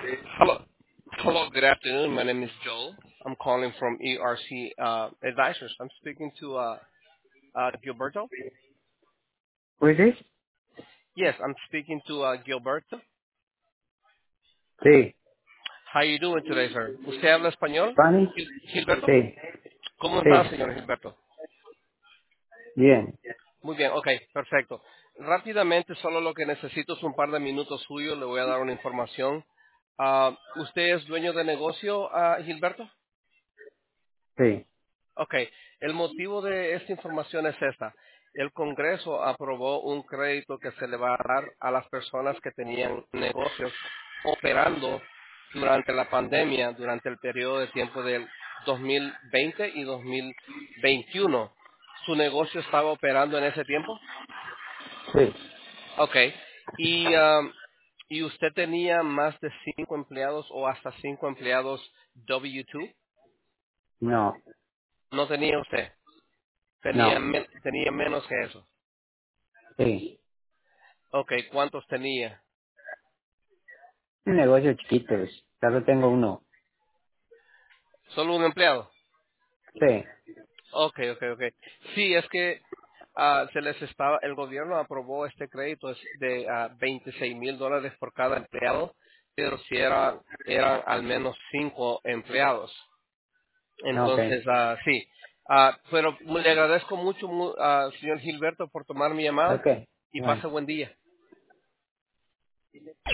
Hello. Hello, good afternoon. My name is Joel. I'm calling from ERC Advisors. I'm speaking to Gilberto. Who is this? Yes, I'm speaking to Gilberto. Sí. How you doing today, sir? ¿Usted habla español? ¿Spanish? Gilberto. Sí. ¿Cómo está, Sí. señor Gilberto? Bien. Muy bien, ok, perfecto. Rápidamente, solo lo que necesito es un par de minutos suyos. Le voy a dar una información. ¿Usted es dueño de negocio, Gilberto? Sí. Ok, el motivo de esta información es esta. El Congreso aprobó un crédito que se le va a dar a las personas que tenían negocios operando durante la pandemia, durante el periodo de tiempo del 2020 y 2021. ¿Su negocio estaba operando en ese tiempo? Sí. Ok. ¿Y, ¿y usted tenía más de 5 empleados o hasta 5 empleados W2? No. No tenía usted. Tenía, No. tenía menos que eso. Sí. Ok, ¿cuántos tenía? Un negocio chiquito. Solo tengo uno. ¿Solo un empleado? Sí. Ok, ok, ok. Sí, es que el gobierno aprobó este crédito de $26,000 por cada empleado, pero si eran al menos 5 empleados. Ok. Entonces, sí. Pero le agradezco mucho, señor Gilberto, por tomar mi llamada Ok. y Bueno. pase buen día.